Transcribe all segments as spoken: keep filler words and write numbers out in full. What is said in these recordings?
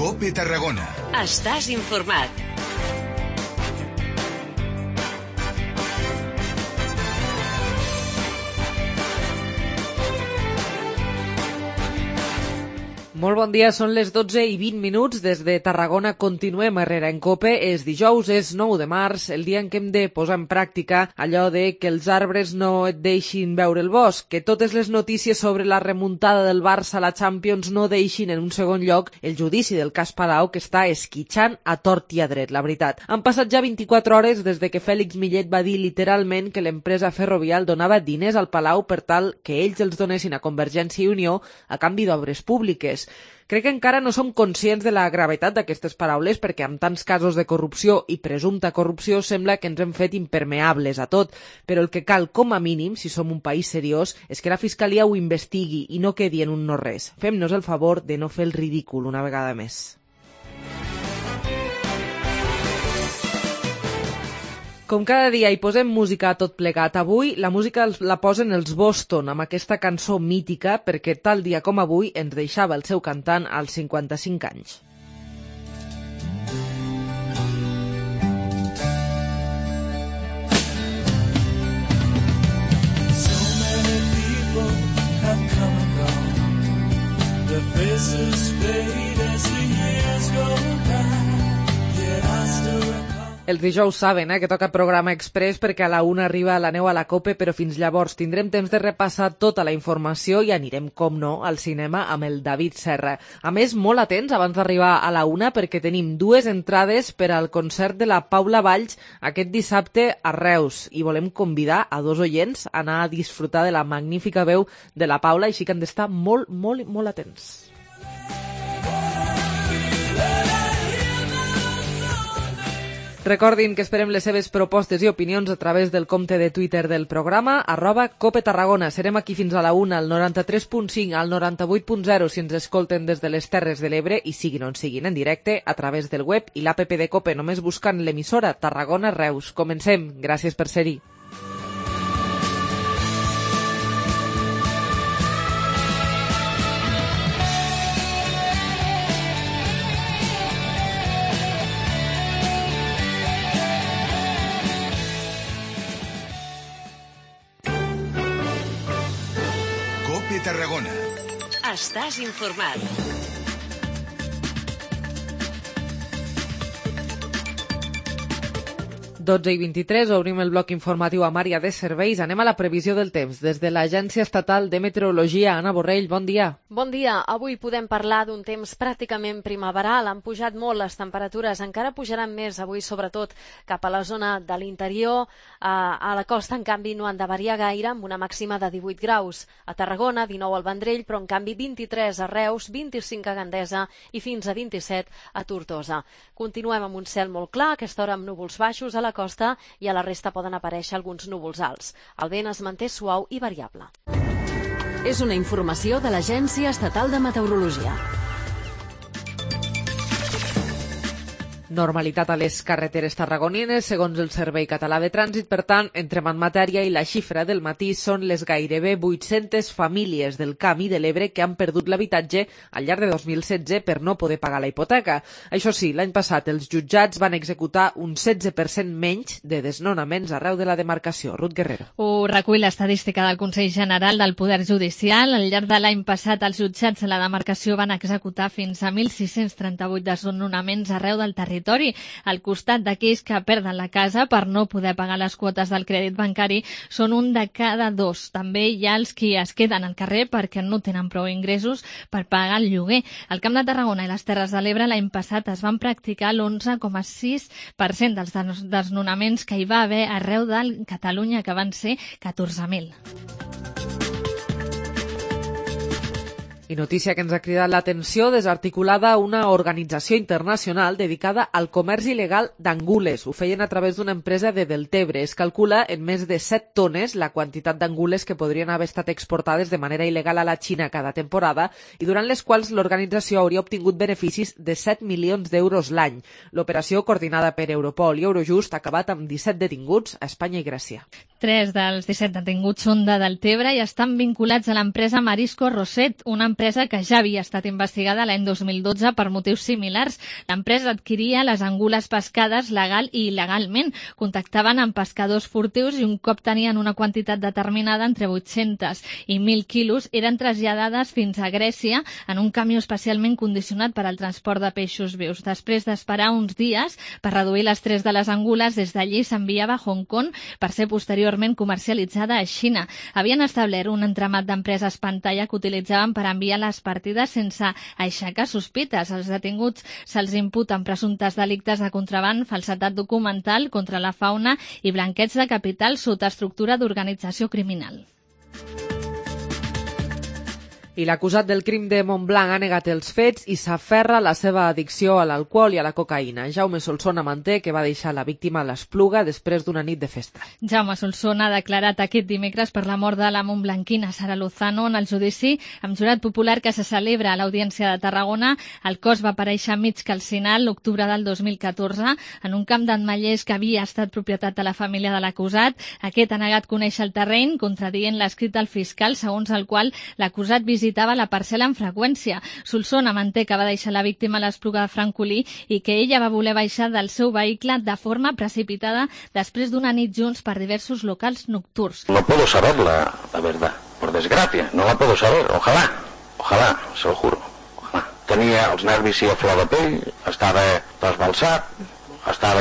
COPE Tarragona. Estàs informat. Molt bon dia, són les dotze i vint minuts. Des de Tarragona continuem Herrera en COPE. És dijous, és nou de març, el dia en què hem de posar en pràctica allò de que els arbres no et deixin veure el bosc, que totes les notícies sobre la remuntada del Barça a la Champions no deixin en un segon lloc el judici del cas Palau, que està esquitxant a tort i a dret, la veritat. Han passat ja vint-i-quatre hores des de que Fèlix Millet va dir literalment que l'empresa ferrovial donava diners al Palau per tal que ells els donessin a Convergència i Unió a canvi d'obres públiques. Crec que encara no som conscients de la gravetat d'aquestes paraules perquè amb tants casos de corrupció i presumpta corrupció sembla que ens hem fet impermeables a tot, però el que cal com a mínim, si som un país seriós, és que la Fiscalia ho investigui i no quedi en un no-res. Fem-nos el favor de no fer el ridícul una vegada més. Com cada dia hi posem música a tot plegat. Avui la música la posen els Boston amb aquesta cançó mítica perquè tal dia com avui ens deixava el seu cantant als cinquanta-cinc anys. So many people have come and gone. Their faces fade as the years go by. Yet I still recall. Els dijous saben eh, que toca programa express perquè a la una arriba la neu a la COPE, però fins llavors tindrem temps de repassar tota la informació i anirem, com no, al cinema amb el David Serra. A més, molt atents abans d'arribar a la una perquè tenim dues entrades per al concert de la Paula Valls aquest dissabte a Reus i volem convidar a dos oients a anar a disfrutar de la magnífica veu de la Paula, així que han d'estar molt, molt, molt atents. Recordin que esperem les seves propostes i opinions a través del compte de Twitter del programa, arroba Cope Tarragona. Serem aquí fins a la una, al noranta-tres punt cinc, al noranta-vuit punt zero, si ens escolten des de les Terres de l'Ebre i siguin on siguin en directe a través del web i l'app de Cope, només buscant l'emissora Tarragona Reus. Comencem. Gràcies per ser-hi. COPE Tarragona. Estàs informat. dotze i vint-i-tres, obrim el bloc informatiu amb àrea de serveis. Anem a la previsió del temps. Des de l'Agència Estatal de Meteorologia, Anna Borrell, bon dia. Bon dia. Avui podem parlar d'un temps pràcticament primaveral. Han pujat molt les temperatures, encara pujaran més avui, sobretot cap a la zona de l'interior. A la costa, en canvi, no han de variar gaire, amb una màxima de divuit graus. A Tarragona, dinou al Vendrell, però en canvi vint-i-tres a Reus, vint-i-cinc a Gandesa i fins a vint-i-set a Tortosa. Continuem amb un cel molt clar, aquesta hora amb núvols baixos a la costa i a la resta poden aparèixer alguns núvols alts. El vent es manté suau i variable. És una informació de l'Agència Estatal de Meteorologia. Normalitat a les carreteres tarragonines, segons el Servei Català de Trànsit. Per tant, entrem en matèria i la xifra del matí són les gairebé vuit-centes famílies del Camp i de l'Ebre que han perdut l'habitatge al llarg de dos mil setze per no poder pagar la hipoteca. Això sí, l'any passat els jutjats van executar un setze per cent menys de desnonaments arreu de la demarcació. Ruth Guerrero. Ho recull l'estadística del Consell General del Poder Judicial. Al llarg de l'any passat, els jutjats de la demarcació van executar fins a mil sis-cents trenta-vuit desnonaments arreu del territori. Al costat d'aquells que perden la casa per no poder pagar les quotes del crèdit bancari són un de cada dos. També hi ha els qui es queden al carrer perquè no tenen prou ingressos per pagar el lloguer. Al Camp de Tarragona i les Terres de l'Ebre l'any passat es van practicar l'onze coma sis per cent dels desnonaments que hi va haver arreu de Catalunya, que van ser catorze mil. I notícia que ens ha cridat l'atenció, desarticulada una organització internacional dedicada al comerç il·legal d'angules. Ho feien a través d'una empresa de Deltebre. Es calcula en més de set tones la quantitat d'angules que podrien haver estat exportades de manera il·legal a la Xina cada temporada i durant les quals l'organització hauria obtingut beneficis de set milions d'euros l'any. L'operació, coordinada per Europol i Eurojust, ha acabat amb disset detinguts a Espanya i Grècia. Tres dels disset detinguts són de Deltebre i estan vinculats a l'empresa Marisco Roset, una empresa empresa que ja havia estat investigada l'any dos mil dotze per motius similars. L'empresa adquiria les angules pescades legal i il·legalment. Contactaven amb pescadors furtius i un cop tenien una quantitat determinada entre vuit-cents i mil quilos eren traslladades fins a Grècia en un camió especialment condicionat per al transport de peixos vius. Després d'esperar uns dies per reduir l'estrès de les angules, des d'allí s'enviava a Hong Kong per ser posteriorment comercialitzada a Xina. Havien establert un entramat d'empreses pantalla que utilitzaven per enviar les partides sense aixecar sospites. Els detinguts se'ls imputen presumptes delictes de contraban, falsedat documental contra la fauna i blanqueig de capital sota estructura d'organització criminal. I l'acusat del crim de Montblanc ha negat els fets i s'aferra a la seva addicció a l'alcohol i a la cocaïna. Jaume Solsona manté que va deixar la víctima a l'Espluga després d'una nit de festa. Jaume Solsona ha declarat aquest dimecres per la mort de la montblanquina Sara Lozano en el judici amb jurat popular que se celebra a l'Audiència de Tarragona. El cos va aparèixer mig calcinat l'octubre del dos mil catorze en un camp d'Ametllers que havia estat propietat de la família de l'acusat. Aquest ha negat conèixer el terreny, contradient l'escrit del fiscal, segons el qual l'acusat visitava visitava la parcel·la amb freqüència. Solsona manté que va deixar la víctima a l'Espluga de Francolí i que ella va voler baixar del seu vehicle de forma precipitada després d'una nit junts per diversos locals nocturns. No puedo saber la, la verdad, por desgracia, no la puedo saber, ojalá, ojalá, se lo juro, ojalá. Tenia els nervis i a flor de pell, estava trasbalsat, estava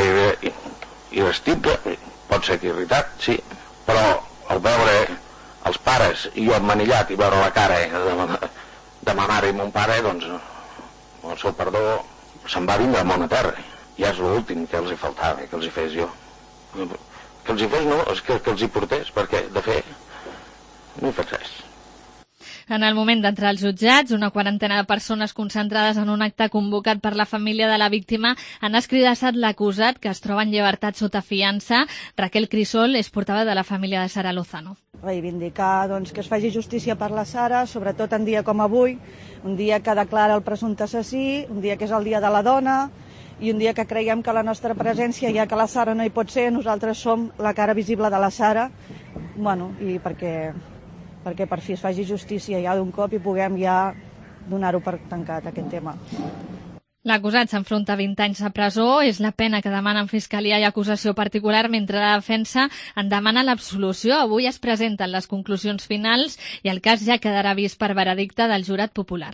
irascible, pot ser que irritat, sí, però al veure els pares i jo emmanillat i veure la cara de, de ma mare i mon pare, doncs el seu perdó se'n va vindre a mona terra. Ja és l'últim que els hi faltava, que els hi fes jo. Que els hi fes no, és que, que els hi portés, perquè de fer no hi faig res. En el moment d'entrar als jutjats, una quarantena de persones concentrades en un acte convocat per la família de la víctima han escridassat l'acusat, que es troba en llibertat sota fiança. Raquel Crisol és portaveu de la família de Sara Lozano. Reivindicar doncs, que es faci justícia per la Sara, sobretot en dia com avui, un dia que declara el presumpte assassí, un dia que és el dia de la dona i un dia que creiem que la nostra presència, ja que la Sara no hi pot ser, nosaltres som la cara visible de la Sara, bueno, i perquè... perquè per fi es faci justícia ja d'un cop i puguem ja donar-ho per tancat, aquest tema. L'acusat s'enfronta a vint anys de presó, és la pena que demanen Fiscalia i acusació particular, mentre la defensa en demana l'absolució. Avui es presenten les conclusions finals i el cas ja quedarà vist per veredicte del jurat popular.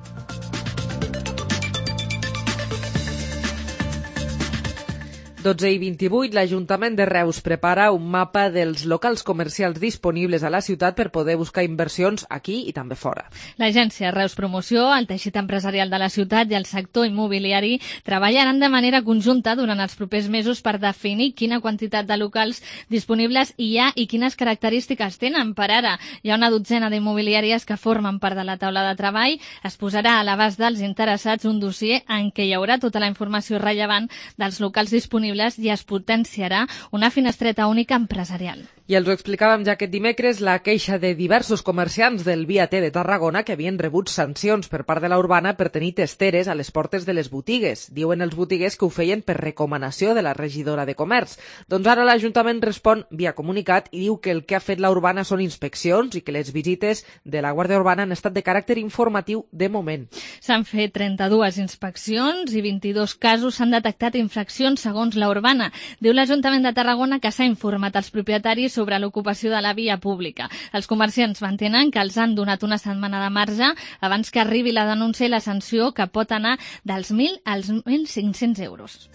dotze i vint-i-vuit, l'Ajuntament de Reus prepara un mapa dels locals comercials disponibles a la ciutat per poder buscar inversions aquí i també fora. L'agència Reus Promoció, el teixit empresarial de la ciutat i el sector immobiliari treballaran de manera conjunta durant els propers mesos per definir quina quantitat de locals disponibles hi ha i quines característiques tenen. Per ara, hi ha una dotzena d'immobiliàries que formen part de la taula de treball. Es posarà a l'abast dels interessats un dossier en què hi haurà tota la informació rellevant dels locals disponibles i es potenciarà una finestreta única empresarial. I els ho explicàvem ja aquest dimecres, la queixa de diversos comerciants del Via T de Tarragona que havien rebut sancions per part de la Urbana per tenir testeres a les portes de les botigues. Diuen els botiguers que ho feien per recomanació de la regidora de Comerç. Doncs ara l'Ajuntament respon via comunicat i diu que el que ha fet la Urbana són inspeccions i que les visites de la Guàrdia Urbana han estat de caràcter informatiu de moment. S'han fet trenta-dues inspeccions i vint-i-dos casos s'han detectat infraccions segons la Urbana. Diu l'Ajuntament de Tarragona que s'ha informat als propietaris sobre l'ocupació de la via pública. Els comerciants mantenen que els han donat una setmana de marge abans que arribi la denúncia i la sanció, que pot anar dels mil als mil cinc-cents euros.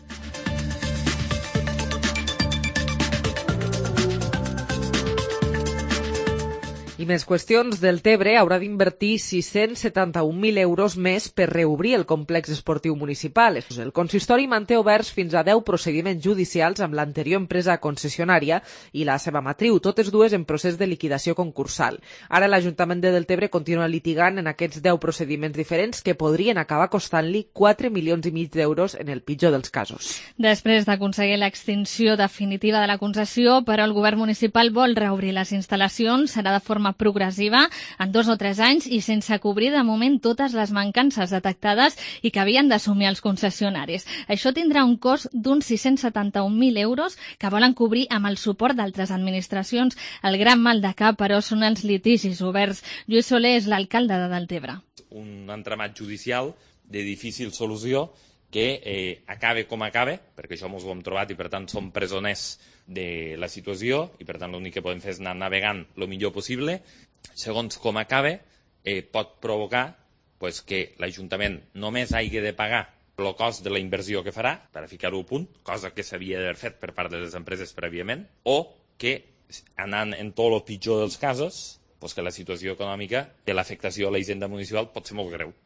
I més qüestions. Del Tebre haurà d'invertir sis-cents setanta-un mil euros més per reobrir el complex esportiu municipal. El consistori manté oberts fins a deu procediments judicials amb l'anterior empresa concessionària i la seva matriu, totes dues en procés de liquidació concursal. Ara l'Ajuntament de Deltebre continua litigant en aquests deu procediments diferents que podrien acabar costant-li quatre milions i mig d'euros en el pitjor dels casos. Després d'aconseguir l'extinció definitiva de la concessió, però el govern municipal vol reobrir les instal·lacions, serà de forma progressiva en dos o tres anys i sense cobrir de moment totes les mancances detectades i que havien d'assumir els concessionaris. Això tindrà un cost d'uns sis-cents setanta-un mil euros que volen cobrir amb el suport d'altres administracions. El gran mal de cap, però, són els litigis oberts. Lluís Soler és l'alcalde de Deltebre. un entramat judicial de difícil solució que eh, acabe com acabe, perquè això ens ho hem trobat i per tant som presoners de la situació i per tant l'únic que podem fer és anar navegant el millor possible. Segons com acabe, eh, pot provocar pues, que l'Ajuntament només hagi de pagar el cost de la inversió que farà, per a ficar-ho a punt, cosa que s'havia d'haver fet per part de les empreses prèviament, o que, anant en tot el pitjor dels casos, pues que la situació econòmica de l'afectació a la hisenda municipal pot ser molt greu.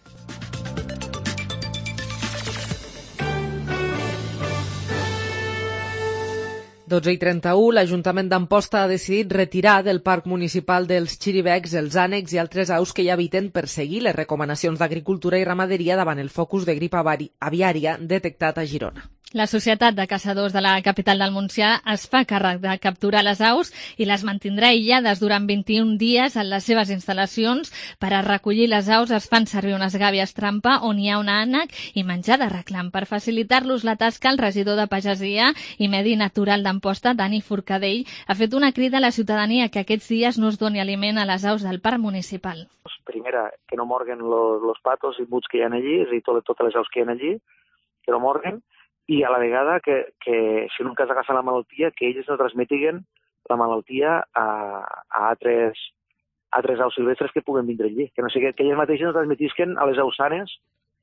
dotze i trenta-u, l'Ajuntament d'Amposta ha decidit retirar del Parc Municipal dels Xiribecs els ànecs i altres aus que hi habiten per seguir les recomanacions d'Agricultura i Ramaderia davant el focus de grip aviària detectat a Girona. La Societat de Caçadors de la capital del Montsià es fa càrrec de capturar les aus i les mantindrà aïllades durant vint-i-un dies en les seves instal·lacions. Per a recollir les aus es fan servir unes gàbies trampa on hi ha un ànec i menjar de reclam. Per facilitar-los la tasca, el regidor de Pagesia i Medi Natural d'Amposta, Dani Forcadell, ha fet una crida a la ciutadania que aquests dies no es doni aliment a les aus del parc municipal. Primera, que no morguen los, los patos i buts que hi ha allí, és a dir, tot, totes les aus que hi ha allí, que no morguen, i a la vegada que, que si en un cas agafen la malaltia, que ells no transmetiguen la malaltia a, a altres, altres aus silvestres que puguen vindre allí. Que no sigui que elles mateixes no transmetisquen a les aus sanes.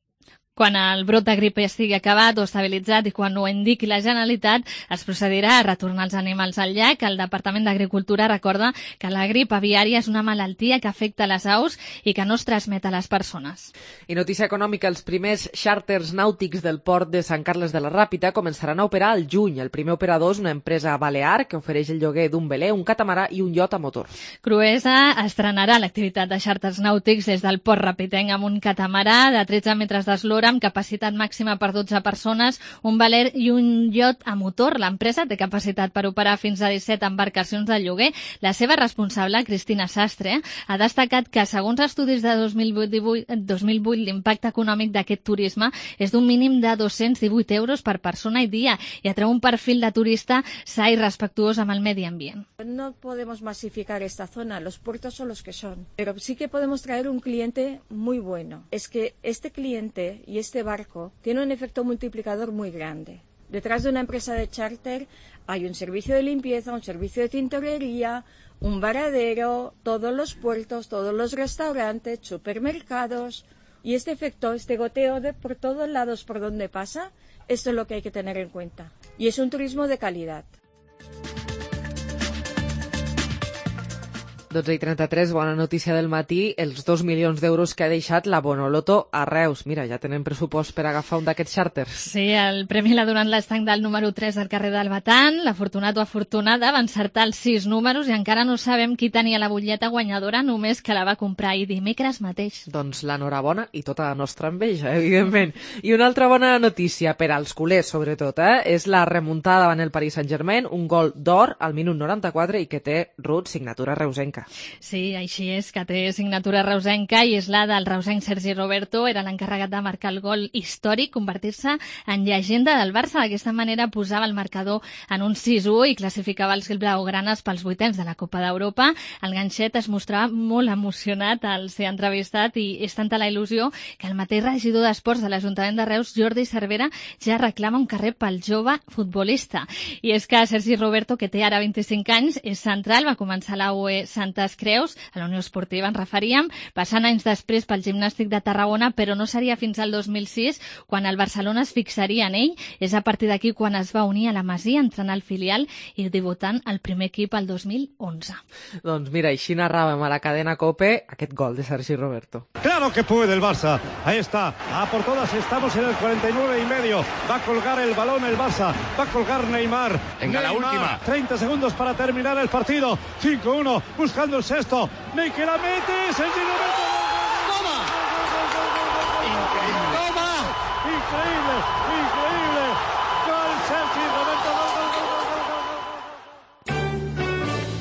Quan el brot de grip estigui acabat o estabilitzat i quan ho indiqui la Generalitat, es procedirà a retornar els animals al llac. El Departament d'Agricultura recorda que la grip aviària és una malaltia que afecta les aus i que no es transmet a les persones. I notícia econòmica, els primers xàrters nàutics del port de Sant Carles de la Ràpita començaran a operar al juny. El primer operador és una empresa balear que ofereix el lloguer d'un veler, un catamarà i un iot a motor. Cruesa estrenarà l'activitat de xàrters nàutics des del port rapitenc amb un catamarà de tretze metres d'eslora amb capacitat màxima per dotze persones, un veler i un iot a motor. L'empresa té capacitat per operar fins a disset embarcacions de lloguer. La seva responsable, Cristina Sastre, ha destacat que, segons estudis de dos mil vuit, l'impacte econòmic d'aquest turisme és d'un mínim de dos-cents divuit euros per persona i dia i atreu un perfil de turista sa i respectuós amb el medi ambient. No podemos masificar esta zona, los puertos son los que son, pero sí que podemos traer un cliente muy bueno. Es que este cliente y este barco tiene un efecto multiplicador muy grande. Detrás de una empresa de charter hay un servicio de limpieza, un servicio de tintorería, un varadero, todos los puertos, todos los restaurantes, supermercados. Y este efecto, este goteo de por todos lados por donde pasa, esto es lo que hay que tener en cuenta. Y es un turismo de calidad. dotze i trenta-tres, bona notícia del matí, els dos milions d'euros que ha deixat la Bonoloto a Reus. Mira, ja tenen pressupost per agafar un d'aquests xàrters. Sí, el premi l'ha donat l'estanc del número tres del carrer del Batan. L'afortunat o afortunada va encertar els sis números i encara no sabem qui tenia la butlleta guanyadora, només que la va comprar ahir dimecres mateix. Doncs l'enhorabona i tota la nostra enveja, evidentment. I una altra bona notícia per als culers, sobretot, eh? és la remuntada davant el Paris Saint-Germain, un gol d'or al minut noranta-quatre i que té, Ruth, signatura reusenca. Sí, així és, que té signatura reusenca i és la del reusenc Sergi Roberto. Era l'encarregat de marcar el gol històric, convertir-se en llegenda del Barça. D'aquesta manera posava el marcador en un sis a u i classificava els blaugranes pels vuitens de la Copa d'Europa. El ganxet es mostrava molt emocionat al ser entrevistat i és tanta la il·lusió que el mateix regidor d'Esports de l'Ajuntament de Reus, Jordi Cervera, ja reclama un carrer pel jove futbolista. I és que Sergi Roberto, que té ara vint-i-cinc anys, és central, va començar a la U E Santes Creus, a la Unió Esportiva en referíem, passant anys després pel Gimnàstic de Tarragona, però no seria fins al dos mil sis quan el Barcelona es fixaria en ell. És a partir d'aquí quan es va unir a la Masia, entrant al filial i debutant al primer equip el dos mil onze. Doncs mira, així narràvem a la cadena COPE aquest gol de Sergi Roberto. Claro que puede el Barça, ahí está, a por todas, estamos en el cuarenta y nueve y medio, va a colgar el balón el Barça, va a colgar Neymar. Venga, Neymar, la última. treinta segundos para terminar el partido, cinco uno, buscando el sexto, Ney que la mete, Sergi Roberto. ¡Toma! Increíble. ¡Toma! Increíble, increíble. Gol Sergi Roberto.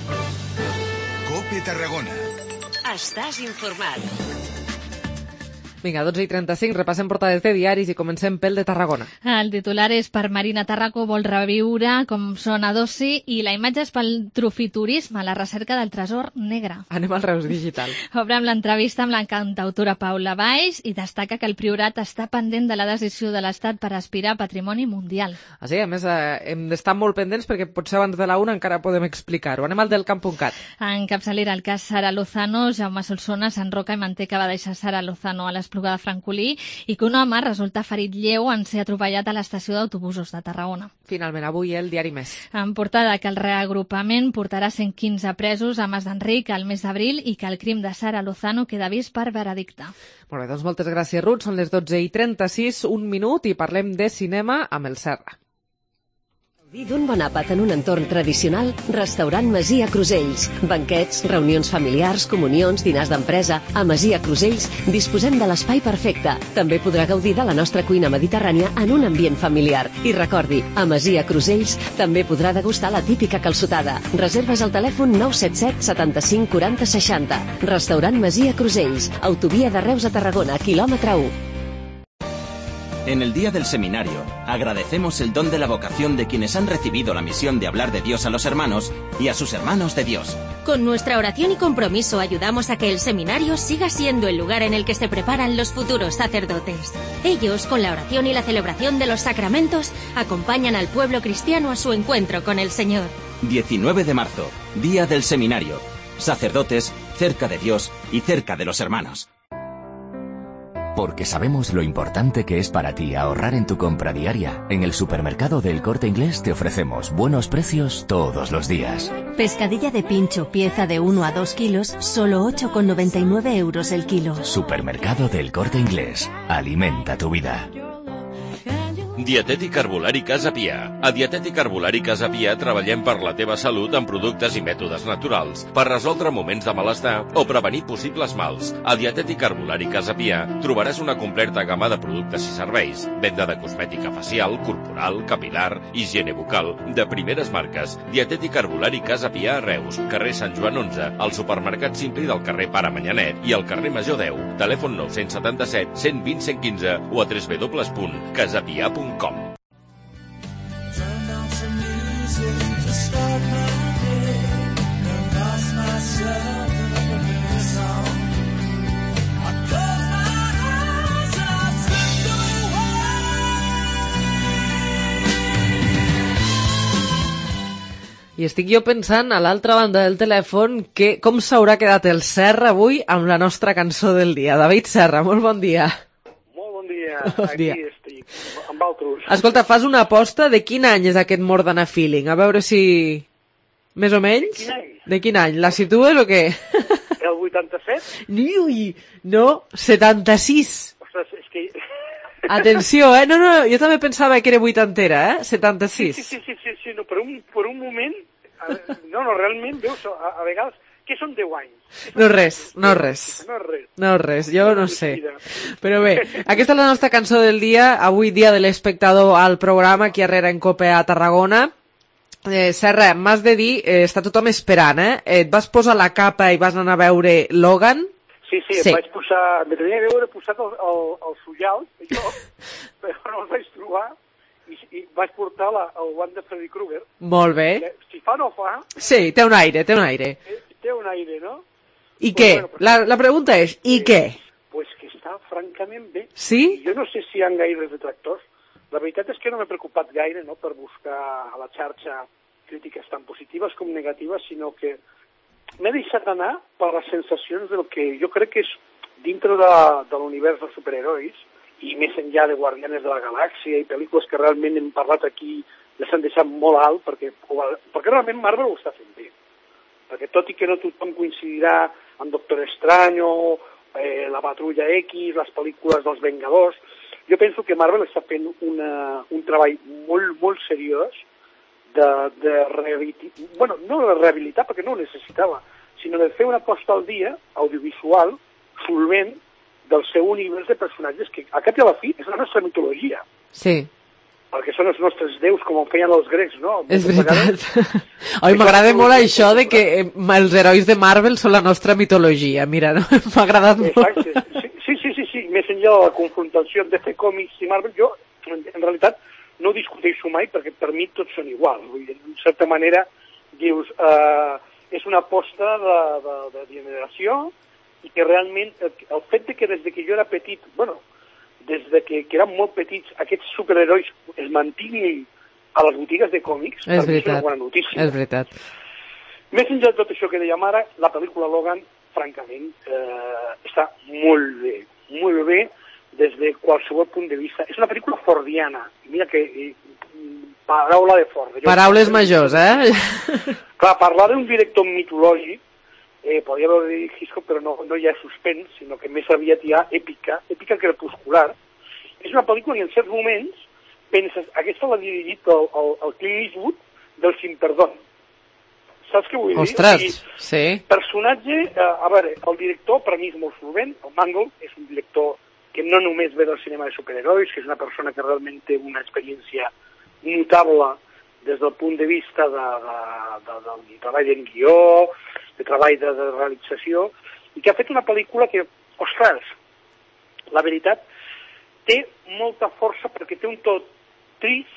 COPE Tarragona. Estàs informat. Vinga, dotze i trenta-cinc, repassem portades de diaris i comencem pel de Tarragona. El titular és per Marina Tarraco vol reviure com són a Dossi i la imatge és pel trofiturisme, la recerca del tresor negre. Anem al Reus Digital. Obre amb l'entrevista amb la cantautora Paula Baix i destaca que el Priorat està pendent de la decisió de l'Estat per aspirar a patrimoni mundial. Ah, sí, a més, eh, hem d'estar molt pendents perquè potser abans de la una encara podem explicar-ho. Anem al del Camp.cat. En capçalera el cas Sara Lozano, Jaume Solsona, Sant Roca i Manteca va deixar Sara Lozano a l'Espluga de Francolí i que un home resulta ferit lleu en ser atropellat a l'estació d'autobusos de Tarragona. Finalment, avui el diari Més. En portada que el reagrupament portarà cent quinze presos a Mas d'Enric al mes d'abril i que el crim de Sara Lozano queda vist per veredicte. Molt bé, doncs moltes gràcies, Ruth. Són les dotze i trenta-sis, un minut, i parlem de cinema amb el Serra. Gaudir d'un bon àpat en un entorn tradicional, restaurant Masia Crusells. Banquets, reunions familiars, comunions, dinars d'empresa. A Masia Crusells disposem de l'espai perfecte. També podrà gaudir de la nostra cuina mediterrània en un ambient familiar. I recordi, a Masia Crusells també podrà degustar la típica calçotada. Reserves al telèfon nou set set setanta-cinc quaranta seixanta. Restaurant Masia Crusells, autovia de Reus a Tarragona, quilòmetre u. En el Día del Seminario, agradecemos el don de la vocación de quienes han recibido la misión de hablar de Dios a los hermanos y a sus hermanos de Dios. Con nuestra oración y compromiso ayudamos a que el seminario siga siendo el lugar en el que se preparan los futuros sacerdotes. Ellos, con la oración y la celebración de los sacramentos, acompañan al pueblo cristiano a su encuentro con el Señor. diecinueve de marzo, Día del Seminario. Sacerdotes, cerca de Dios y cerca de los hermanos. Porque sabemos lo importante que es para ti ahorrar en tu compra diaria. En el supermercado del Corte Inglés te ofrecemos buenos precios todos los días. Pescadilla de pincho, pieza de uno a dos kilos, solo ocho con noventa y nueve euros el kilo. Supermercado del Corte Inglés. Alimenta tu vida. Dietètic Herbolari Casa Pia. A Dietètic Herbolari Casa Pia treballem per la teva salut amb productes i mètodes naturals, per resoldre moments de malestar o prevenir possibles mals. A Dietètic Herbolari Casa Pia trobaràs una completa gamma de productes i serveis, venda de cosmètica facial, corporal, capilar, higiene bucal, de primeres marques. Dietètic Herbolari Casa Pia a Reus, carrer Sant Joan onze, al supermercat Simpli del carrer Pare Manyanet i al carrer Major deu. Telèfon nou set set, cent vint, cent quinze o a w w w punt casapia punt com. I estic jo pensant a l'altra banda del telèfon que com s'haurà quedat el Serra avui amb la nostra cançó del dia. David Serra, molt bon dia. Molt bon dia. Bon Aquí dia. estic, amb altres. Escolta, fas una aposta de quin any és aquest More Than a Feeling? A veure si... Més o menys? De quin any? De quin any? La situes o què? El vuitanta-set? Ui, no, setanta-sis. Ostres, és que... Atenció, eh? No, no, jo també pensava que era vuitantera, eh? setanta-sis. Sí, sí, sí, sí, sí no, per, un, per un moment... a- No, no, realment, veus, a, a vegades... Què són deu anys? No res, no res. No res. No res, jo no sé. Però bé, aquesta és la nostra cançó del dia, avui dia de l'espectador al programa aquí a Herrera en Cope a Tarragona. Eh, Serra, m'has de dir, eh, està tothom esperant, eh? Et vas posar la capa i vas anar a veure Logan? Sí, sí, Sí. em vaig posar... Me tenia que veure posat el, el, els ullals, jo, però no els vaig trobar, i, i vaig portar la, el guant de Freddy Krueger. Molt bé. Que, si fa no fa, Sí, té un aire, té un aire. eh, té un aire, no? I Pues què? bueno, pues- La, la pregunta és, i què? Pues que està francament bé. Sí? Jo no sé si hi ha gaires detractors. La veritat és que no m'he preocupat gaire, no?, per buscar a la xarxa crítiques tan positives com negatives, sinó que m'he deixat anar per les sensacions del que jo crec que és dintre de, de l'univers dels superherois i més enllà de Guardianes de la Galàxia i pel·lícules que realment hem parlat aquí les han deixat molt alt perquè, perquè realment Marvel ho està fent bé. Perquè tot i que no tothom coincidirà amb Doctor Extraño, eh, la Patrulla X, les pel·lícules dels Vengadors, jo penso que Marvel està fent una, un treball molt, molt seriós de, de rehabilitar, bueno, no de rehabilitar perquè no ho necessitava, sinó de fer una posta al dia audiovisual solvent del seu univers de personatges que a cap i a la fi és la nostra mitologia, Sí, perquè són els nostres déus com ho feien els grecs, no? és Moltes veritat. vegades- Oi, m'agrada molt això de que eh, els herois de Marvel són la nostra mitologia. Mira, no? M'ha agradat molt. Exacte. Sí, sí, sí, sí, sí. més enllà de la confrontació de fer còmics i Marvel, jo, en, en realitat, no ho discuteixo mai, perquè per mi tots són iguals. Vull dir, en certa manera, dius, eh, és una aposta de, de, de generació, i que realment, el, el fet de que des de que jo era petit, bueno, des de que, que érem molt petits, aquests superherois es mantinguin a les botigues de còmics, és per mi és veritat. una bona notícia. És veritat. Més enllà de tot això que dèiem ara, la pel·lícula Logan, francament, eh, està molt bé, molt bé des de qualsevol punt de vista. És una pel·lícula fordiana. Mira que eh, paraula de Ford. Jo, Paraules majors, eh? Clar, parlar d'un director mitològic, eh, podria haver dit Hitchcock, però no, no hi ha suspens, sinó que més aviat hi ha èpica, èpica crepuscular. És una pel·lícula en certs moments penses, aquesta l'ha dirigit el, el, el Clint Eastwood del Sin Perdón. Saps què vull dir? Ostres, o sigui, sí. Personatge, eh, a veure, el director per mi és molt solvent, el Mangold és un director que no només ve del cinema de superherois, que és una persona que realment té una experiència notable des del punt de vista de, de, de, de, de treball en guió, de treball de, de realització, i que ha fet una pel·lícula que, ostres, la veritat, té molta força perquè té un tot trist,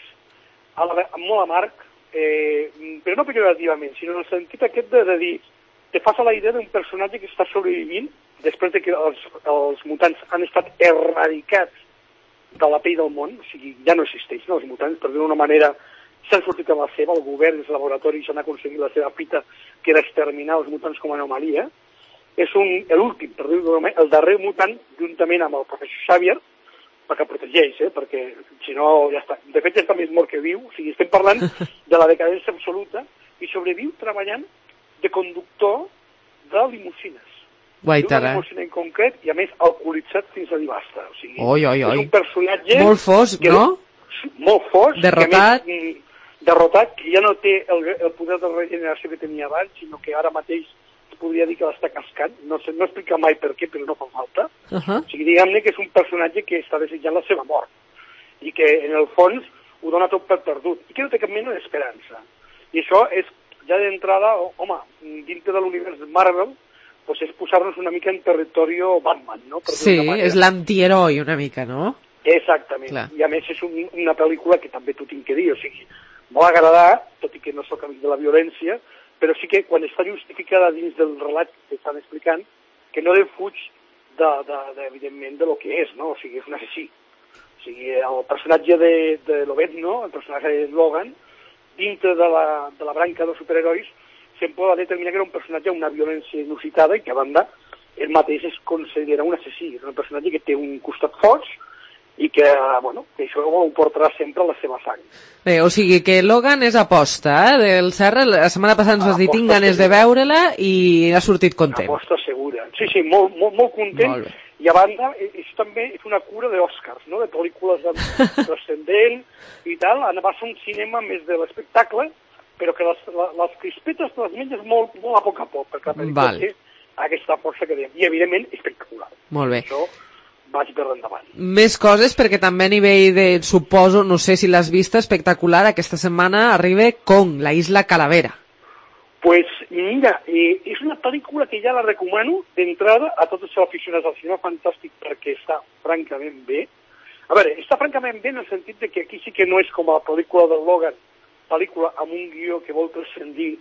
a la, molt amarg, eh, però no pejorativament, sinó en el sentit aquest de, de dir, te fas a la idea d'un personatge que està sobrevivint després de que els, els mutants han estat erradicats de la pell del món, o sigui, ja no existeixen els mutants, per dir-ho d'una manera, s'han sortit amb la seva, el govern, els laboratoris han aconseguit la seva fita, que era exterminar els mutants com a anomalia. És un, l'últim, per dir-ho d'una manera, el darrer mutant, juntament amb el professor Xavier, perquè protegeix, eh? Perquè si no ja està. De fet ja està més mort que viu, o sigui, estem parlant de la decadència absoluta, i sobreviu treballant de conductor de limusines. Guaitarà. Una limusina en concret, i a més alcoholitzat fins a dir basta. O sigui, oi, oi, oi. És un personatge... Molt fosc, no? Molt fosc. Derrotat. Que més, derrotat, que ja no té el, el poder de regeneració que tenia abans, sinó que ara mateix es podria dir que l'està cascant. No, sé, no explica mai per què, però no fa falta. Uh -huh. O sigui, diguem-ne que és un personatge que està desitjant la seva mort i que, en el fons, ho dona tot per perdut i que no té cap mena d'esperança. I això és, ja d'entrada, home, dintre de l'univers Marvel, pues és posar-nos una mica en territori Batman, no? Per sí, és l'antiheroi una mica, no? Exactament. Clar. I a més és un, una pel·lícula que també t'ho tinc que dir, o sigui, m'ha agradat, tot i que no sóc amic de la violència, però sí que quan està justificada dins del relat que estan explicant, que no defuig, de, de, de, evidentment, de lo que és, no? O sigui, és un assassí. O sigui, el personatge de, de Lobezno, el personatge de Logan, dintre de la, de la branca dels superherois, sempre va determinar que era un personatge amb una violència inusitada i que, a banda, ell mateix es considera un assassí. És un personatge que té un costat fort i que, bueno, que això ho portarà sempre a la seva sang. Bé, o sigui que Logan és aposta, eh, del Serra. La setmana passada ens vas dir, tinc ganes de veure-la i ha sortit content. Aposta segura. Sí, sí, molt, molt, molt content. Molt bé. I a banda, això també és una cura d'Oscars, no?, de pel·lícules transcendent i tal. Va ser un cinema més de l'espectacle, però que les, les crispetes te les menges molt, molt a poc a poc, perquè la pel·lícula té aquesta força que dèiem. I, evidentment, espectacular. Molt bé. Això vaig per endavant. Més coses, perquè també a nivell de, suposo, no sé si l'has vista, espectacular, aquesta setmana arriba Kong, la isla Calavera. Pues mira, eh, és una pel·lícula que ja la recomano d'entrada a tots els aficionats al cinema fantàstic perquè està francament bé. A veure, està francament bé en el sentit de que aquí sí que no és com a la pel·lícula del Logan, pel·lícula amb un guió que vol transcendir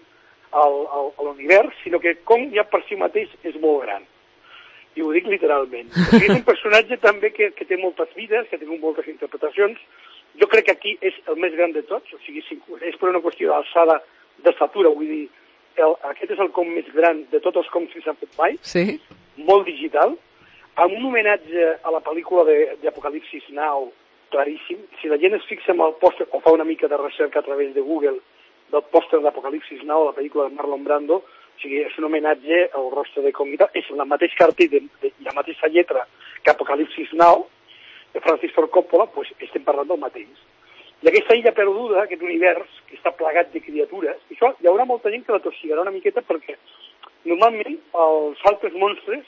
a l'univers, sinó que Kong ja per si mateix és molt gran. I ho dic literalment. O sigui, és un personatge també que, que té moltes vides, que té moltes interpretacions. Jo crec que aquí és el més gran de tots, o sigui, és per una qüestió d'alçada d'estatura, vull dir, el, aquest és el Kong més gran de tots els Kongs que s'han fet mai, sí. Molt digital, amb un homenatge a la pel·lícula d'Apocalipsis Now claríssim. Si la gent es fixa en el pòster o fa una mica de recerca a través de Google del pòster d'Apocalipsis Now, la pel·lícula de Marlon Brando, o sigui, és un homenatge al rostre de Kong i tal, és el mateix cartell de, de, i la mateixa lletra que Apocalipsis Now, de Francis Ford Coppola, pues estem parlant del mateix. I aquesta illa perduda, aquest univers, que està plagat de criatures, i això hi haurà molta gent que la tossigarà una miqueta perquè normalment els altres monstres,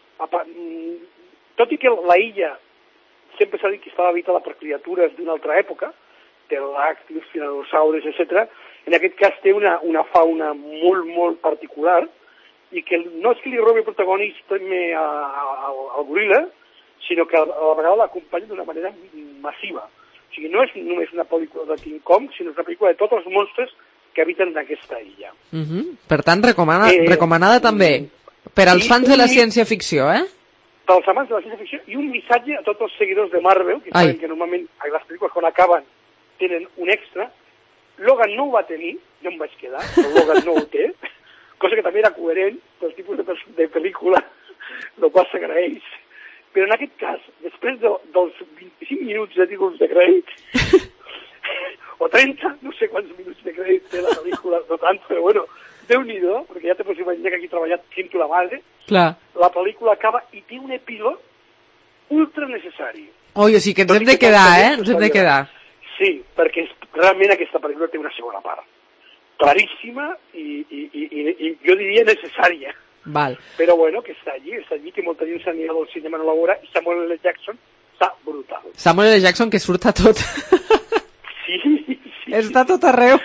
tot i que la illa sempre s'ha dit que estava habitada per criatures d'una altra època, pterodàctils, tiranosaures, etcètera, en aquest cas té una, una fauna molt, molt particular i que no és que li robi protagonisme al goril·la, sinó que a la vegada l'acompanyen d'una manera massiva. O sigui, no és només una pel·lícula de King Kong, sinó és una pel·lícula de tots els monstres que habiten en aquesta illa. Uh -huh. Per tant, recomana, Eh, recomanada també per als i fans de la un- ciència-ficció, eh? Pels amants de la ciència-ficció, i un missatge a tots els seguidors de Marvel, que Ai. saben que normalment a les pel·lícules quan acaben tenen un extra. Logan no ho va tenir, jo em vaig quedar, però Logan no ho té, cosa que també era coherent pel tipus de, de pel·lícula, el qual s'agraeix. Però en aquest cas, després de, dels vint-i-cinc minuts de títols de crèdit, o trenta, no sé quants minuts de crèdit té la pel·lícula, no tant, però bueno, Déu-n'hi-do, perquè ja te pots imaginar que aquí he treballat quinto la madre, Clar. la pel·lícula acaba i té un epílog ultra necessari. Oi, o sigui que ens hem de quedar, eh? Ens hem de quedar. Sí, perquè és, realment aquesta pel·lícula té una segona part. Claríssima i, i, i, i, i jo diria necessària. Val. Però bueno, que està allí, està allí, que molta gent s'anirà del cinema no la veurà, i Samuel L. Jackson està brutal. Samuel L. Jackson, que surt a tot. Sí, sí. Està a tot arreu.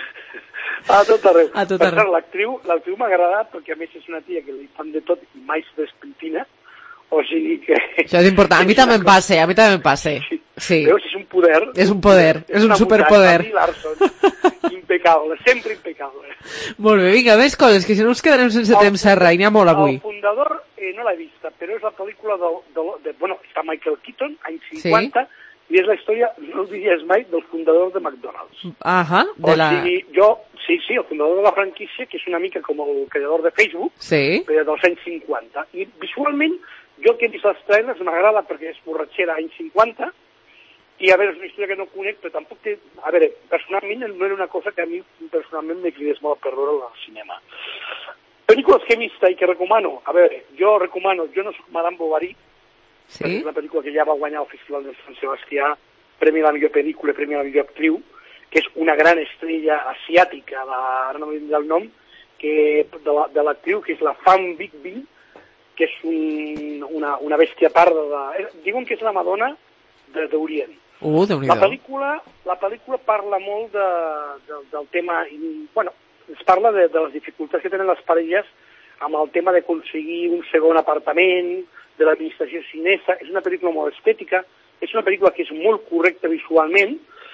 A tot arreu. A tot per arreu. cert, l'actriu, l'actriu m'ha agradat, perquè a més és una tia que li fan de tot i mai se despentina, o sigui que... Això és important. A mi també em passa, a mi també em passa. Sí. Veus, és un poder. És un poder, és un una superpoder. mutant, Larson. Impecable, sempre impecable. Molt bé, vinga, més coses, que si no ens quedarem sense temps a res, n'hi ha molt avui. El fundador eh, no l'he vista, però és la pel·lícula de, de, de... Bueno, està Michael Keaton, anys cinquanta, sí. I és la història, no ho diries mai, del fundador de McDonald's. Ahà, de O la... sigui, jo, sí, sí, el fundador de la franquícia, que és una mica com el creador de Facebook, Sí. però dels anys cinquanta. I visualment, jo que he vist els trailers m'agrada perquè és borratxera anys cinquanta, i a veure, és una història que no conec, però tampoc té... A veure, personalment no era una cosa que a mi personalment me cridés molt per veure al cinema. Pel·lícules que he vist i que recomano, a veure, jo recomano, jo no soc Madame Bovary, sí. perquè és una pel·lícula que ja va guanyar al Festival de Sant Sebastià, Premi a la millor pel·lícula, Premi a la millor actriu, que és una gran estrella asiàtica, la, ara no m'he dit el nom, que, de l'actriu, la, que és la Fan Bingbing, que és un, una, una bèstia parda de... Diuen que és la Madonna d'Orient. Uh, Déu-n'hi-do. La pel·lícula, la pel·lícula parla molt de, de, del tema, bueno, es parla de, de les dificultats que tenen les parelles amb el tema d'aconseguir un segon apartament, de l'administració xinesa. És una pel·lícula molt estètica, és una pel·lícula que és molt correcta visualment.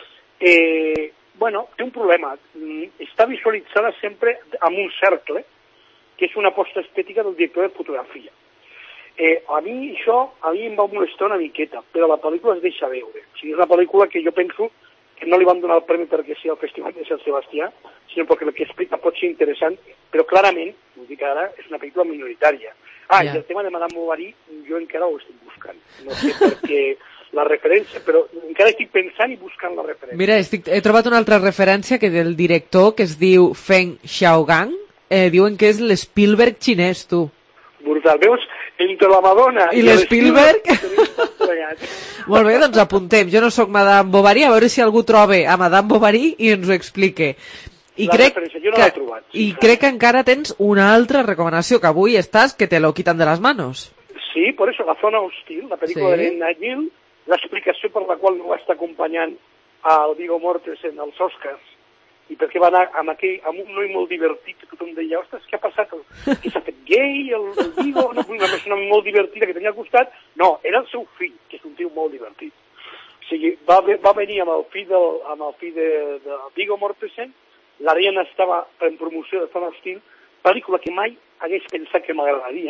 Eh, bueno, té un problema, està visualitzada sempre amb un cercle, que és una aposta estètica del director de fotografia. Eh, a mi això, a mi em va molestar una miqueta, però la pel·lícula es deixa veure. O sigui, és una pel·lícula que jo penso que no li van donar el premi perquè sigui el Festival de Sant Sebastià, sinó perquè el que explica pot ser interessant, però clarament, ho dic ara, és una pel·lícula minoritària. Ah, yeah. I el tema de Madame Bovary, jo encara ho estic buscant. No sé per què la referència, però encara estic pensant i buscant la referència. Mira, estic, he trobat una altra referència que del director, que es diu Feng Xiaogang, eh, diuen que és l'Spielberg xinès, tu. Brutal, veus? Entre la Madonna i, i l'Spielberg... l'Spielberg... Molt bé, doncs apuntem. Jo no sóc Madame Bovary, a veure si algú troba a Madame Bovary i ens ho explique. I la crec referència, jo no que, l'he trobat. Sí, I clar. crec que encara tens una altra recomanació, que avui estàs que te lo quitan de les manos. Sí, por eso, La zona hostil, la pel·lícula Sí. de Lena Gill, l'explicació per la qual no va estar acompanyant al Viggo Mortensen als Oscars, i perquè va anar amb, aquell, amb un noi molt divertit, que tothom deia, ostres, què ha passat? Que s'ha fet gay, el, el Viggo, una, una persona molt divertida que tenia al costat? No, era el seu fill, que és un tio molt divertit. O sigui, va, va venir amb el fill, del, amb el fill de, de Viggo Mortensen, l'Ariana estava en promoció de Zona Hostil, pel·lícula que mai hagués pensat que m'agradaria.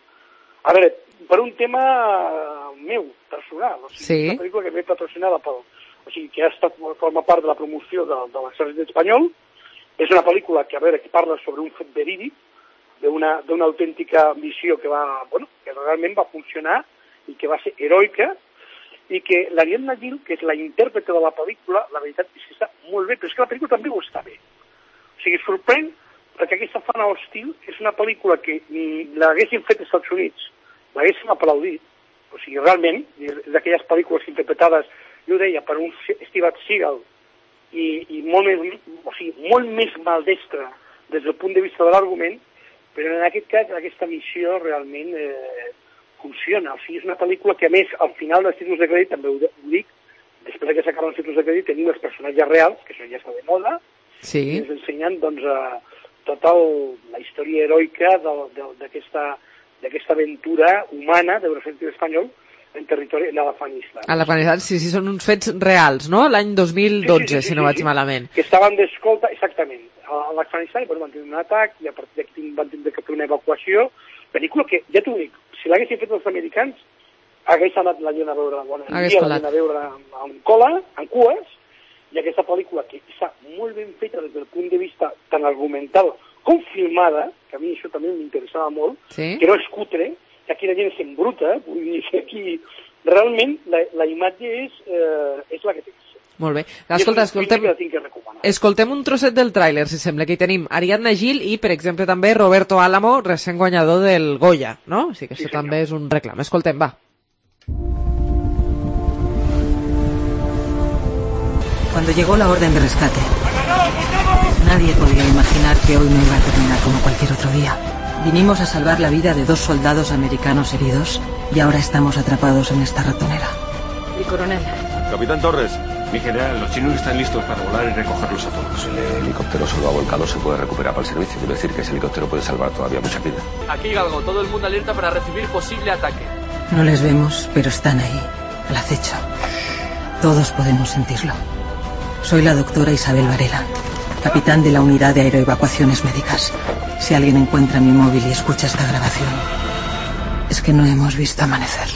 A veure, per un tema meu, personal, o sigui, sí. Una pel·lícula que ve patrocinada pel... O sigui, que ha estat, forma part de la promoció de, de l'exèrcit espanyol. És una pel·lícula que, a veure, que parla sobre un fet verídic, d'una d'una autèntica missió que va, bueno, que realment va funcionar i que va ser heroica, i que l'Ariadna Gil, que és la intèrprete de la pel·lícula, la veritat és que està molt bé, però és que la pel·lícula també ho està bé. O sigui, sorprèn perquè aquesta Zona Hostil és una pel·lícula que ni l'haguessin fet als Estats Units, l'haguessin aplaudit. O sigui, realment, és d'aquelles pel·lícules interpretades, jo ho deia, per un Steven Seagal i, i molt, més, o sigui, molt més maldestre des del punt de vista de l'argument, però en aquest cas aquesta missió realment eh, funciona. O sigui, és una pel·lícula que, a més, al final dels títols de crèdit, també ho, ho dic, després que s'acaben els títols de crèdit, tenim els personatges reals, que això ja està de moda, sí. I ens ensenyen doncs, a, tota el, la història heroica d'aquesta d'aquesta aventura humana de l'exèrcit espanyol, en territori de l'Afganistan. A l'Afganistan, sí, sí, són uns fets reals, no? L'any dos mil dotze, sí, sí, sí, si no sí, vaig sí. malament. Que estaven d'escolta, exactament, a l'Afganistan, i bueno, van tenir un atac, i a partir d'aquí van tenir que fer una evacuació. Pel·lícula que, ja t'ho dic, si l'haguessin fet els americans, hagués anat la gent a veure, bueno, Hagués la colat. gent a veure en cola, en cues, i aquesta pel·lícula que està molt ben feta des del punt de vista tan argumental com filmada, que a mi això també m'interessava molt, Sí. que no és cutre, que aquí la gent s'embruta, vull dir que aquí realment la, la imatge és, eh, és la que té. Molt bé. Escolta, escoltem, Que la tinc que recomanar. escoltem un trosset del tràiler, si sembla, que hi tenim Ariadna Gil i, per exemple, també Roberto Álamo, recent guanyador del Goya, no? O sigui que això Sí, també és un reclam. Escoltem, va. Cuando llegó la orden de rescate, nadie podía imaginar que hoy no iba a terminar como cualquier otro día. Vinimos a salvar la vida de dos soldados americanos heridos y ahora estamos atrapados en esta ratonera. Mi coronel. Capitán Torres. Mi general, los chinos están listos para volar y recogerlos a todos. Si el helicóptero solo ha volcado, se puede recuperar para el servicio. Quiero decir que ese helicóptero puede salvar todavía muchas vidas. Aquí Galgo, todo el mundo alerta para recibir posible ataque. No les vemos, pero están ahí, al acecho. Todos podemos sentirlo. Soy la doctora Isabel Varela, capitán de la unidad de aeroevacuaciones médicas. Si alguien encuentra mi móvil y escucha esta grabación, es que no hemos visto amanecer.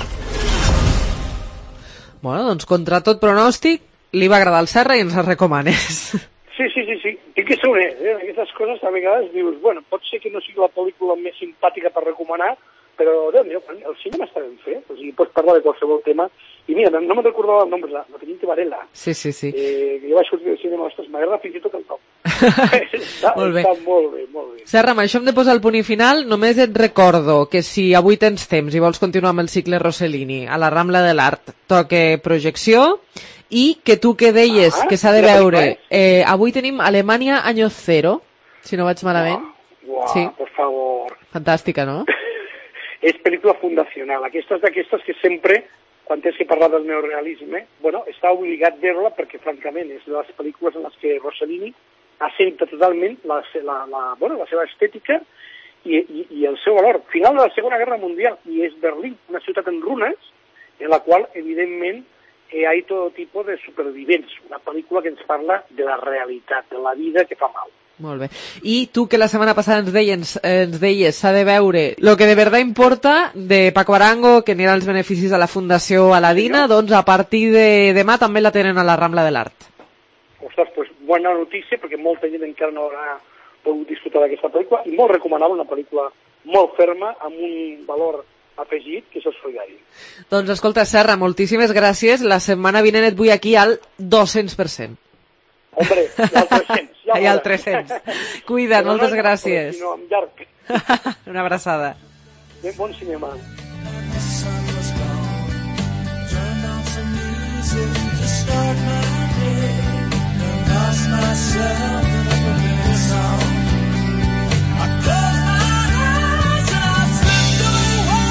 Bueno, doncs contra tot pronòstic, li va agradar el Serra i ens el recomanes. Sí, sí, sí, sí. Tinc que ser honest, eh? Aquestes coses a vegades dius, bueno, pot ser que no sigui la pel·lícula més simpàtica per recomanar, però, Déu meu, el cinema està ben fet, o sigui, pots parlar de qualsevol tema, i mira, no me'n recordava el nom, la, la teniente Varela, Sí, sí, sí. eh, que jo vaig sortir del cinema, ostres, m'agrada fins i tot el nom. està, Molt bé. està molt bé, molt bé. Serra, amb això hem de posar el punt i final. Només et recordo que si avui tens temps i vols continuar amb el cicle Rossellini a la Rambla de l'Art, toque projecció, i que tu que deies Ah, que s'ha de quina veure, pel·lícula eh, avui tenim Alemanya Año Cero, si no vaig malament. Uau, Sí. por favor. Fantàstica, no? És pel·lícula fundacional. Aquestes d'aquestes que sempre, quan tens que parlar del neorealisme, bueno, està obligat a veure-la perquè, francament, és de les pel·lícules en les que Rossellini assenta totalment la, la, la, bueno, la seva estètica i, i, i el seu valor. Final de la Segona Guerra Mundial, i és Berlín, una ciutat en runes, en la qual, evidentment, eh, hi ha tot tipus de supervivents. Una pel·lícula que ens parla de la realitat, de la vida que fa mal. Molt bé. I tu, que la setmana passada ens deies ens deies s'ha de veure lo que de verdad importa, de Paco Arango, que anirà als beneficis a la Fundació Aladina, doncs a partir de demà també la tenen a la Rambla de l'Art. Ostres, pues, bona notícia, perquè molta gent encara no haurà pogut disfrutar d'aquesta pel·lícula, i molt recomanable, una pel·lícula molt ferma, amb un valor afegit, que és el solidari. Doncs escolta, Serra, moltíssimes gràcies. La setmana vinent et vull aquí al dos-cents per cent. Hombre, i al tres-cents. Ja I al tres-cents. Cuida't, Però moltes no, gràcies. Sinó amb llarg. Una abraçada. Ben bon cinema. The sun was gone. Turned on some music to start my day. And lost myself in a familiar song. I closed my eyes and I slipped away.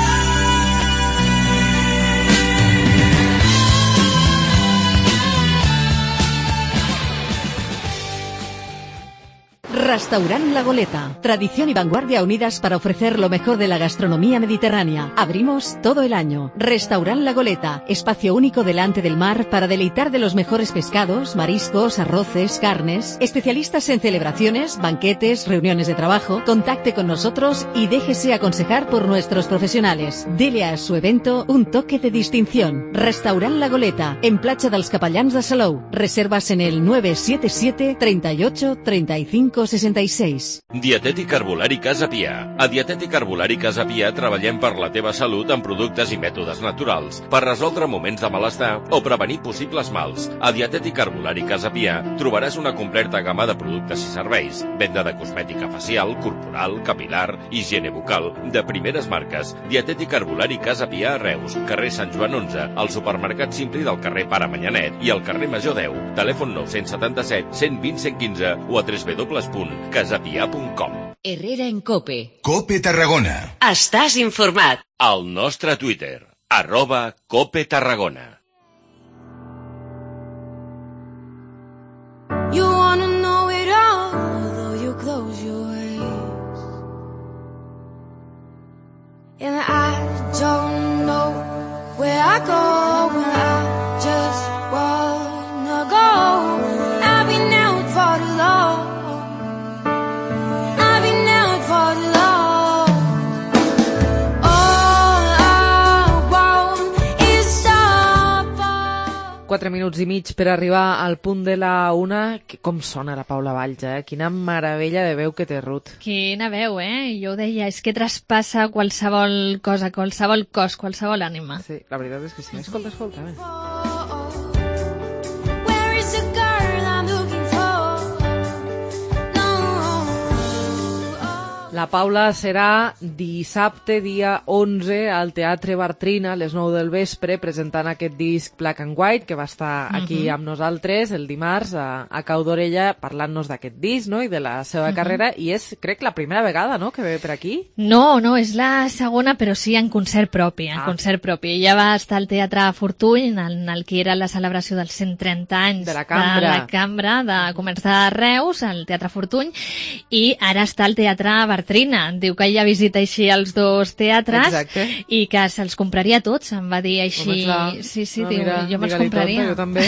Restaurant La Goleta. Tradición y vanguardia unidas para ofrecer lo mejor de la gastronomía mediterránea. Abrimos todo el año. Restaurant La Goleta. Espacio único delante del mar para deleitar de los mejores pescados, mariscos, arroces, carnes. Especialistas en celebraciones, banquetes, reuniones de trabajo. Contacte con nosotros y déjese aconsejar por nuestros profesionales. Dele a su evento un toque de distinción. Restaurant La Goleta. En Platja dels Capellans de Salou. Reservas en el nueve siete siete, treinta y ocho, treinta y cinco, sesenta y seis. Dietètic Herbolari Casa Pia. A Dietètic Herbolari Casa Pia treballem per la teva salut amb productes i mètodes naturals per resoldre moments de malestar o prevenir possibles mals. A Dietètic Herbolari Casa Pia trobaràs una completa gamma de productes i serveis, venda de cosmètica facial, corporal, capilar, higiene bucal, de primeres marques. Dietètic Herbolari Casa Pia a Reus, carrer Sant Joan onze, al supermercat Simpli del carrer Pare Manyanet i al carrer Major deu. Telèfon nou set set, cent vint, cent quinze o a w w w punt casapia punt com. Herrera en Cope. Cope Tarragona. Estàs informat. Al nostre Twitter, arroba Cope Tarragona. You wanna know it all, though you close your eyes. And I don't know where I Quatre minuts i mig per arribar al punt de la una. Com sona la Paula Valls, eh? Quina meravella de veu que té, Ruth. Quina veu, eh? Jo deia, és que traspassa qualsevol cosa, qualsevol cos, qualsevol ànima. Sí, la veritat és que sí. Escolta, escolta. Eh? La Paula serà dissabte, dia onze, al Teatre Bartrina, a les nou del vespre, presentant aquest disc Black and White, que va estar aquí uh-huh. amb nosaltres el dimarts a, a Cau d'Orella, parlant-nos d'aquest disc, no?, i de la seva uh-huh. carrera, i és, crec, la primera vegada, no?, que ve per aquí. No, no, és la segona, però sí en concert propi, en ah. concert propi. Ella va estar al Teatre Fortuny, en el que era la celebració dels cent trenta anys de la Cambra, de la Cambra de Comerç de Reus, al Teatre Fortuny, i ara està al Teatre Bartrina. Diu que ella visita així els dos teatres. Exacte. I que se'ls compraria tots, em va dir així. Home, sí, sí, no, diu, mira, jo me'ls compraria. Tot, jo també.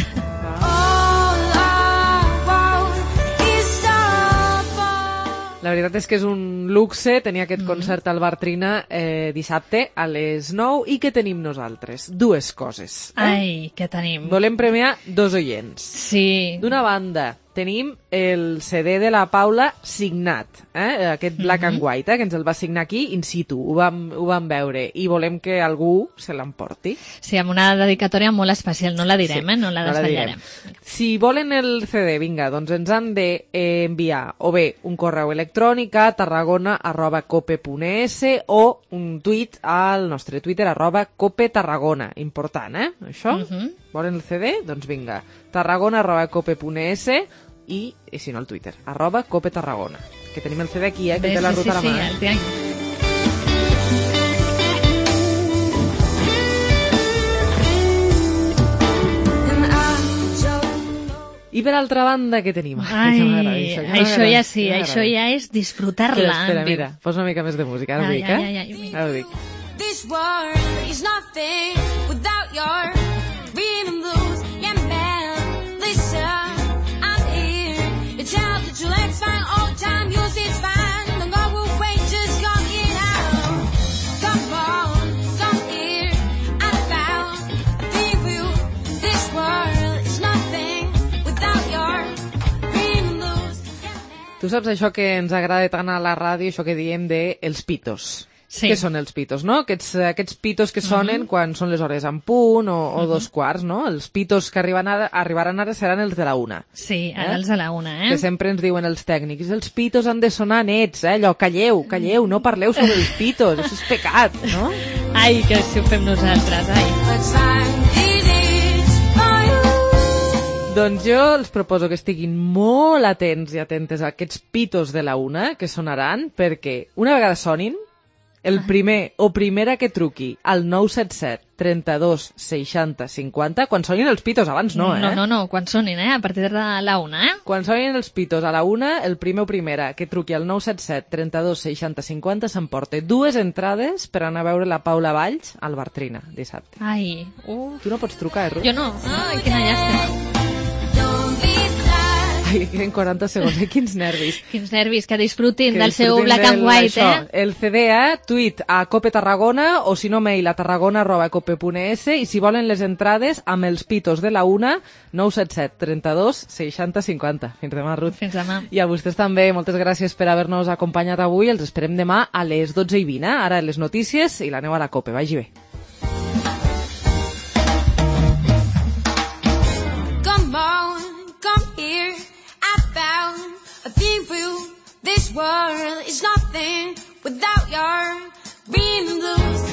La veritat és que és un luxe tenir aquest concert al Bartrina eh, dissabte a les nou. I què tenim nosaltres? Dues coses. Eh? Ai, què tenim? Volem premiar dos oients. Sí. D'una banda, tenim el C D de la Paula signat, eh? Aquest Black and White, eh? Que ens el va signar aquí in situ, ho vam, ho vam veure, i volem que algú se l'emporti. Sí, amb una dedicatòria molt especial, no la direm, sí, eh? No la desvetllarem. No si volen el C D, vinga, doncs ens han de eh, enviar o bé un correu electrònic a tarragona arroba cope punt es o un tuit al nostre Twitter arroba cope tarragona. Important, eh? Això? Uh -huh. Volen el C D? Doncs vinga, tarragona arroba cope punt es i, i si no, el Twitter, arroba Cope Tarragona. Que tenim el C D aquí, eh, que Bé, té la sí, ruta sí, a la mà. Sí, el té aquí. I per altra banda, què tenim? Ai, això, això ja sí, això ja és disfrutar-la. Espera, espera, mira, posa una mica més de música, ara ho dic, eh? Ai, ai, ai, ara ho dic. This world is nothing without your rhythm blues. Yeah, man, listen, I'm here. You tell that your legs fine, all the time, music's fine. Don't go away, just come in out. Come on, come here. I found a thing for you. This world is nothing without your rhythm blues. Tu saps això que ens agrada tant a la ràdio, això que diem de els pitos. Sí. Què són els pitos, no? Aquests, aquests pitos que sonen uh -huh. quan són les hores en punt o, o uh -huh. dos quarts, no? Els pitos que arriben ara, arribaran ara seran els de la una. Sí, ara eh? els de la una, eh? Que sempre ens diuen els tècnics, els pitos han de sonar nets, eh? Allò, calleu, calleu, no parleu sobre els pitos, això és pecat, no? Ai, que si ho fem nosaltres, ai. Doncs jo els proposo que estiguin molt atents i atentes a aquests pitos de la una que sonaran, perquè una vegada sonin, el primer o primera que truqui al nou set set, trenta-dos, seixanta, cinquanta, quan sonin els pitos, abans no, eh? No, no, no, quan sonin, eh? A partir de la una, eh? Quan sonin els pitos a la una, el primer o primera que truqui al nou set set, trenta-dos, seixanta, cinquanta s'emporta dues entrades per anar a veure la Paula Valls al Bartrina dissabte. Ai, uf. Tu no pots trucar, eh, Ruth? Jo no. Ai, quina llàstima. Ai, queden quaranta segons, eh? Quins nervis. Quins nervis, que disfrutin que del disfrutin seu Black del, and White, això, eh? El C D, eh? Tuit a Cope Tarragona o si no mail a tarragona arroba cope punt es i si volen les entrades amb els pitos de la una, nou set set, trenta-dos, seixanta, cinquanta. Fins demà, Ruth. Fins demà. I a vostès també, moltes gràcies per haver-nos acompanyat avui. Els esperem demà a les dotze i vint, eh? Ara les notícies i l'aneu a la Cope. Vagi bé. Come on, come here. I found a thing for you. This world is nothing without your rhythm blues.